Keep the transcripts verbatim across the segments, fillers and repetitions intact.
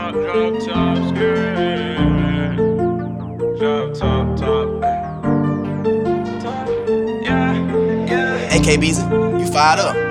drop, drop top, skirt. Drop top, top. Yeah, yeah. A K Beezy, you fired up.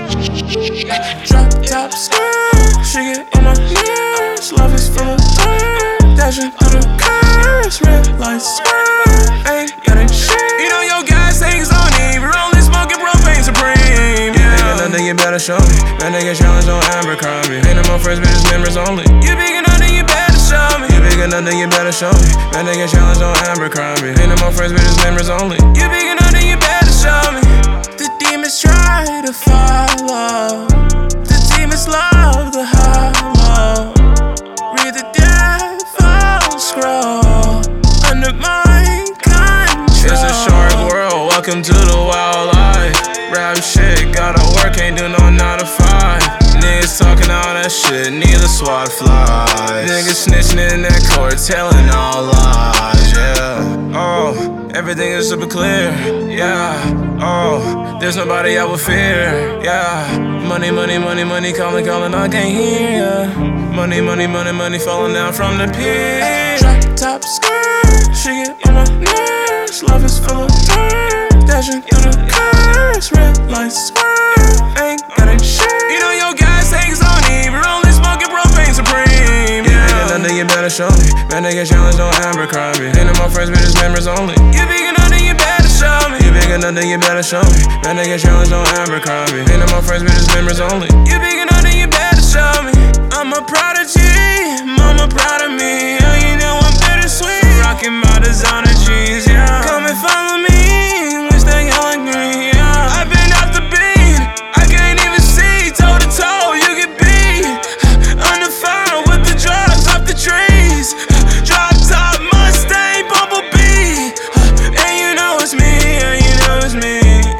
Drop top skirt, she get on my nerves. Love is full of hurt, dashing through the curves. Red lights, ain't got a shit. You know your guys things on me. We're only smoking propane supreme. Yeah, you got nothing, you better show me. Man, nigga challenge on Abercrombie. Ain't no more friends, bitches, members only. You big enough, then you better show me. You big enough, then you better show me. Man, nigga challenge on Abercrombie. Ain't no more friends, bitches, members only. You big enough, then you better show me. The demons try to follow. The demons love the hollow. Read the devil's scroll under my control. It's a short world, welcome to the wild life. Rap shit, gotta work, ain't do no nine to five. Niggas talking all that shit, neither SWAT flies. Niggas snitching in that court, telling all lies, yeah. Oh, everything is super clear, yeah. Oh, there's nobody I would fear, yeah. Money, money, money, money, calling, calling, I can't hear ya. Money, money, money, money, falling down from the pier. Drop top skirt, she get on my nerves. Love is full of hurt, dashing through the curves. Red lights, ain't got a shit. You know your guys things on me. We're only smoking propane supreme. Yeah, you got nothing, you better show me. Man, they get challenged on Abercrombie. Ain't no more friends, bitches, members only. You big enough, then you better show me. You big enough, then you better show me. Man, they get challenged on Abercrombie. Ain't no more friends, bitches, members only. You big enough, then you better show me. I'm a prodigy, mama proud of me. Yeah, you know I'm bittersweet. Rocking my designer jeans, yeah. Come and follow me, wish they all agree, yeah. I've been off the beat, I can't even see. Toe to toe, you get beat. Under fire with the drugs off the trees. Drop top Mustang, Bumblebee. And you know it's me, and you know it's me.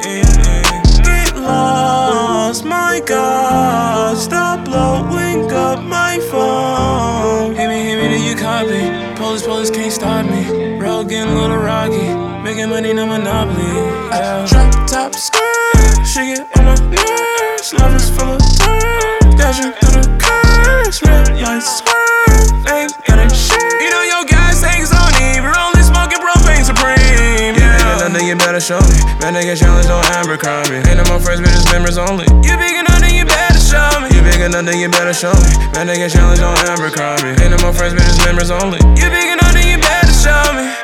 Get lost, my God. Stop blowing up my phone. Hit me, hit me, then you copy. Police, police can't stop me. Road getting a little rocky. Making money, no monopoly. Yeah. Drop top skirt, she get on my nerves. Love is full of hurt, dashing through the curves. Red lights, ain't got a shit. You know your guys things on me. We're only smoking propane supreme. Yeah, you got nothing, you better show me. Man, they get challenged on Abercrombie. Ain't no more friends, bitches, members only. You big enough, then you better show me. You big enough, then you better show me. Man, they get challenged on Abercrombie. Ain't no more friends, bitches, members only. You big enough, then you better show me.